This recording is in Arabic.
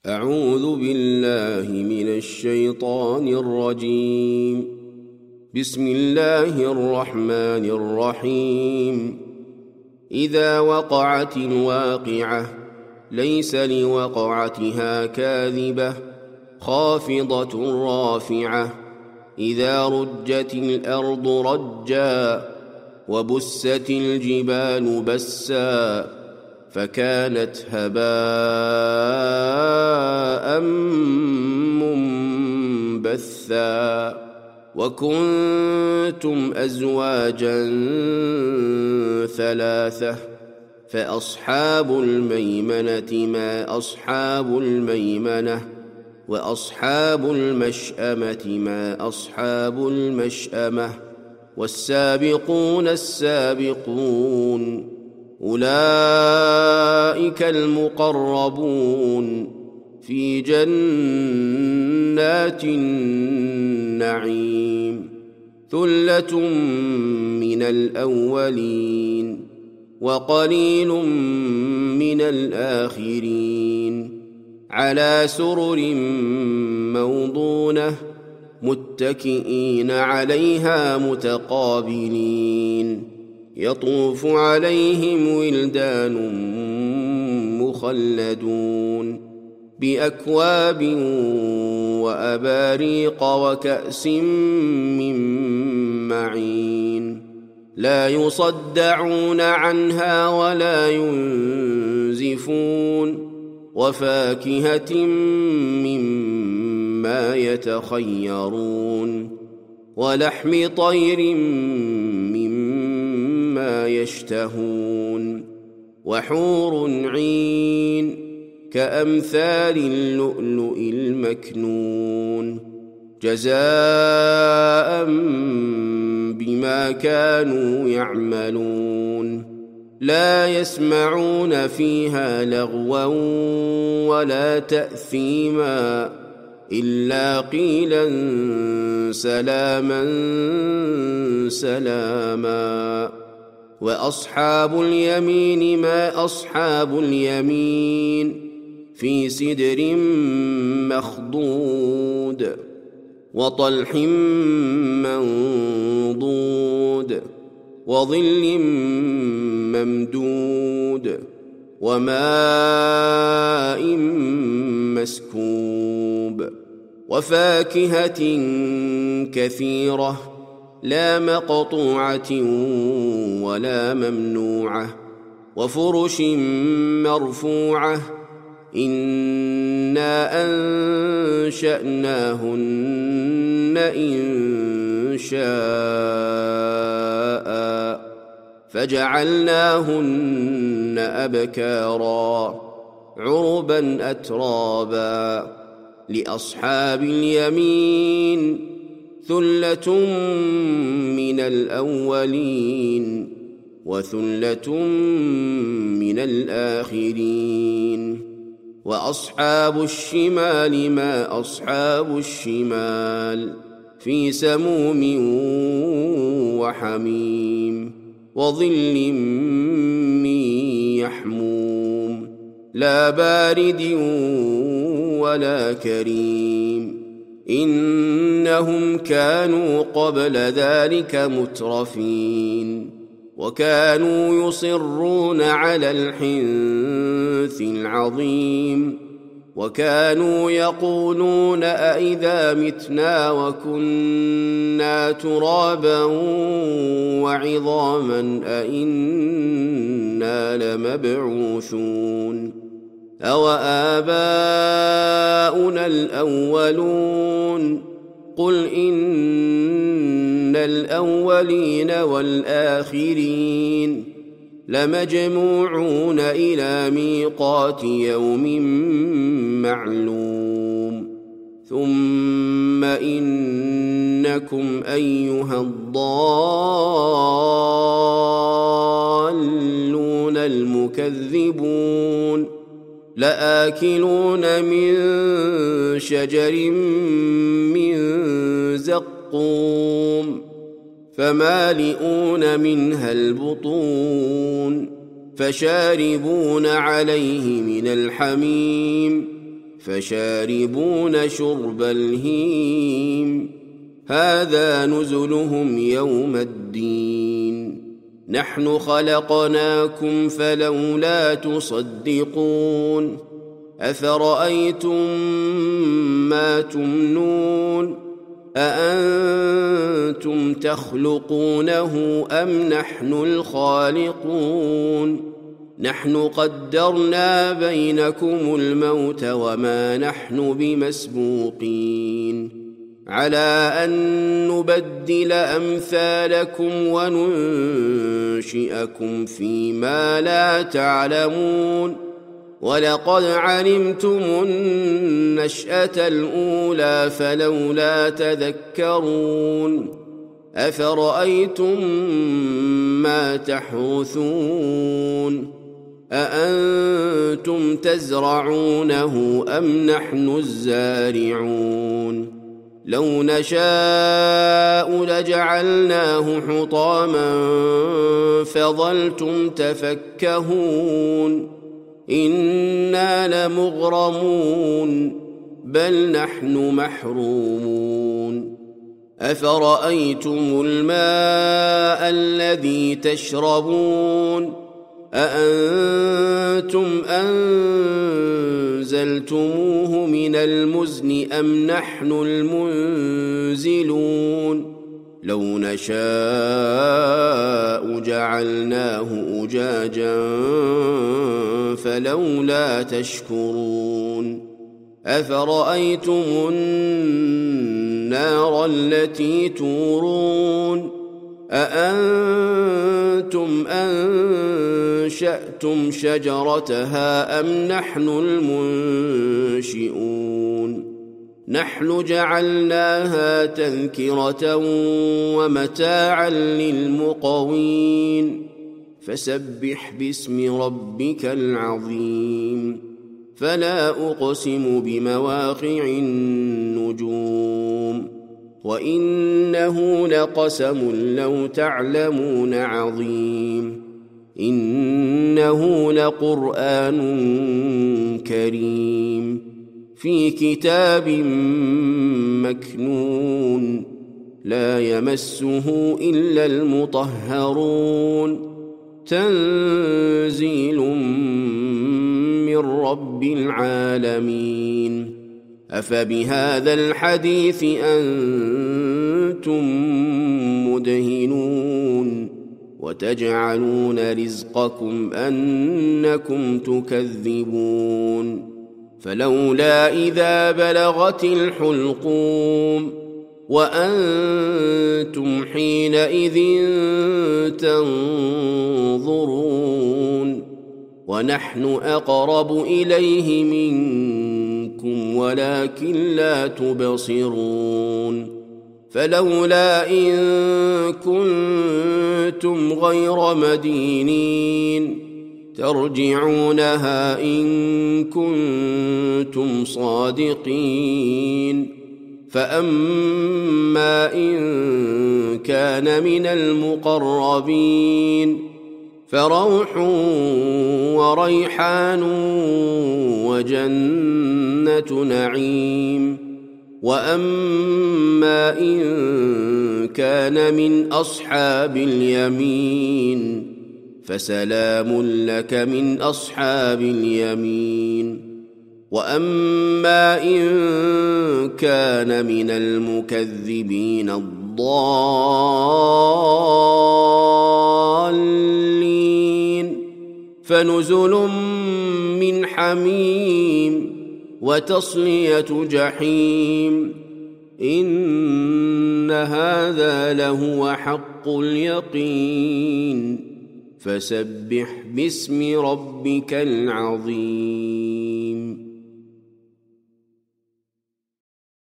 أعوذ بالله من الشيطان الرجيم. بسم الله الرحمن الرحيم. إذا وقعت الواقعة ليس لوقعتها كاذبة خافضة رافعة إذا رجت الأرض رجا وبست الجبال بسا فكانت هباء منبثا وكنتم أزواجا ثلاثة فأصحاب الميمنة ما أصحاب الميمنة وأصحاب المشأمة ما أصحاب المشأمة والسابقون السابقون أولئك المقربون في جنات النعيم ثلة من الأولين وقليل من الآخرين على سرر موضونة متكئين عليها متقابلين يطوف عليهم ولدان مخلدون بأكواب وأباريق وكأس من معين لا يصدعون عنها ولا ينزفون وفاكهة مما يتخيرون ولحم طير مما يشتهون وحور عين كأمثال اللؤلؤ المكنون جزاء بما كانوا يعملون لا يسمعون فيها لغوا ولا تأثيما إلا قيلا سلاما سلاما وأصحاب اليمين ما أصحاب اليمين في سدر مخضود وطلح منضود وظل ممدود وماء مسكوب وفاكهة كثيرة لا مقطوعة ولا ممنوعة وفرش مرفوعة إنا أنشأناهن إن شاء فجعلناهن أبكارا عربا أترابا لأصحاب اليمين ثلة من الأولين وثلة من الآخرين وأصحاب الشمال ما أصحاب الشمال في سموم وحميم وظل من يحموم لا بارد ولا كريم إنهم كانوا قبل ذلك مترفين وكانوا يصرون على الحنث العظيم وكانوا يقولون أئذا متنا وكنا ترابا وعظاما أئنا لمبعوثون أوآباؤنا الأولون قل إن الأولين والآخرين لمجموعون إلى ميقات يوم معلوم ثم إنكم أيها الضالون المكذبون لآكلون من شجر من زقوم فمالئون منها البطون فشاربون عليه من الحميم فشاربون شرب الهيم هذا نزلهم يوم الدين نحن خلقناكم فلولا تصدقون أفرأيتم ما تمنون أأنتم تخلقونه أم نحن الخالقون نحن قدرنا بينكم الموت وما نحن بمسبوقين على أن نبدل أمثالكم وننشئكم فيما لا تعلمون ولقد علمتم النشأة الأولى فلولا تذكرون أفرأيتم ما تحرثون أأنتم تزرعونه أم نحن الزارعون لو نشاء لجعلناه حطاما فظلتم تفكهون إنا لمغرمون بل نحن محرومون أفرأيتم الماء الذي تشربون أأنتم أنزلتموه من المزن أم نحن المنزلون لو نشاء جعلناه أجاجا فلولا تشكرون أفرأيتم النار التي تورون أأنتم أنشأتم شجرتها أم نحن المنشئون نحن جعلناها تذكرة ومتاعا للمقوين فسبح باسم ربك العظيم فلا أقسم بمواقع النجوم وإنه لقسم لو تعلمون عظيم إنه لقرآن كريم في كتاب مكنون لا يمسه إلا المطهرون تنزيل من رب العالمين أفبهذا الحديث أنتم مدهنون وتجعلون رزقكم أنكم تكذبون فلولا إذا بلغت الحلقوم وأنتم حينئذ تنظرون ونحن أقرب إليه منكم ولكن لا تبصرون فلولا إن كنتم غير مدينين ترجعونها إن كنتم صادقين فأما إن كان من المقربين فروح وريحان وجنة نعيم وأما إن كان من أصحاب اليمين فسلام لك من أصحاب اليمين وأما إن كان من المكذبين الضالين فنزل من حميم وتصلية جحيم إن هذا لهو حق اليقين فسبح باسم ربك العظيم